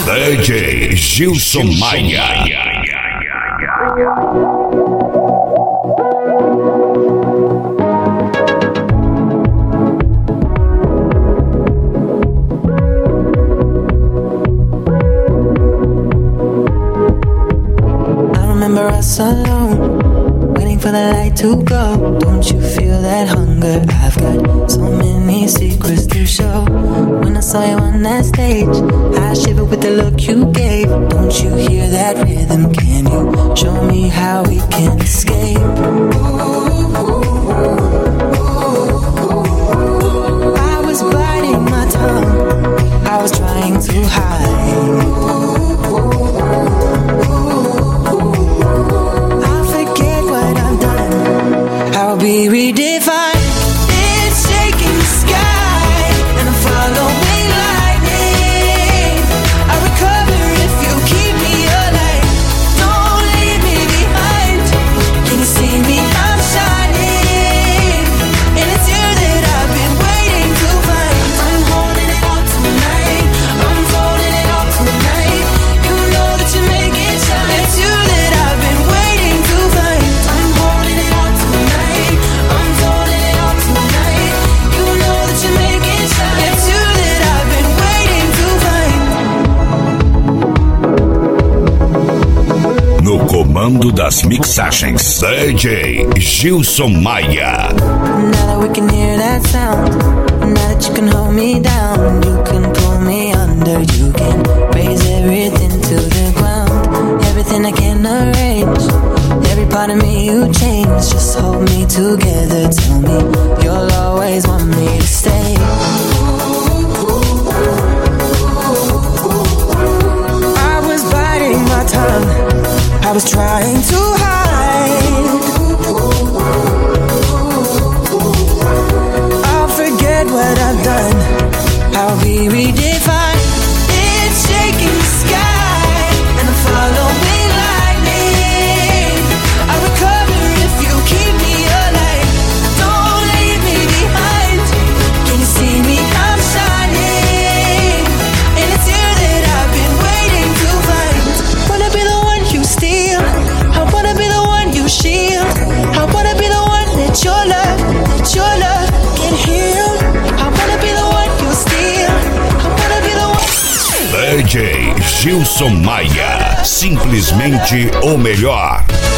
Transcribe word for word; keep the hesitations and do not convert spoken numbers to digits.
D J Gilson Maia. Us alone, waiting for the light to go. Don't you feel that hunger? I've got so many secrets to show. When I saw you on that stage, I shivered with the look you gave. Don't you hear that rhythm? Can you show me how we can escape? I was biting my tongue, I was trying to hide. I'll be redefined. It's shaking the sky, and I'm following lightning. I recover if you keep me alive. Don't leave me behind. Can you see me? I'm shining, and it's you that I've been waiting to find. I'm holding it all tonight. I'm holding it all tonight. You know that you make it shine. It's you that I've been waiting to find. I'm holding it all tonight. No comando das mixagens, D J Gilson Maia. Now that we can hear that sound, now that you can hold me down, you can pull me under, you can raise everything to the ground. Everything I can arrange, every part of me you change. Just hold me together, tell me you'll always want me to stay. I was biting my tongue, I was trying to hide. I'll forget what I've done, I'll be redefined. It's shaking the sky, and I'm following lightning. I recover if you keep me alive. Don't leave me behind. Can you see me? I'm shining, and it's you that I've been waiting to find. Wanna be the one you steal, I wanna be the one you shield. I wanna be the one that your love, that your love can heal. I wanna be the one you steal, I wanna be the one. D J Gilson Maia, simplesmente o melhor.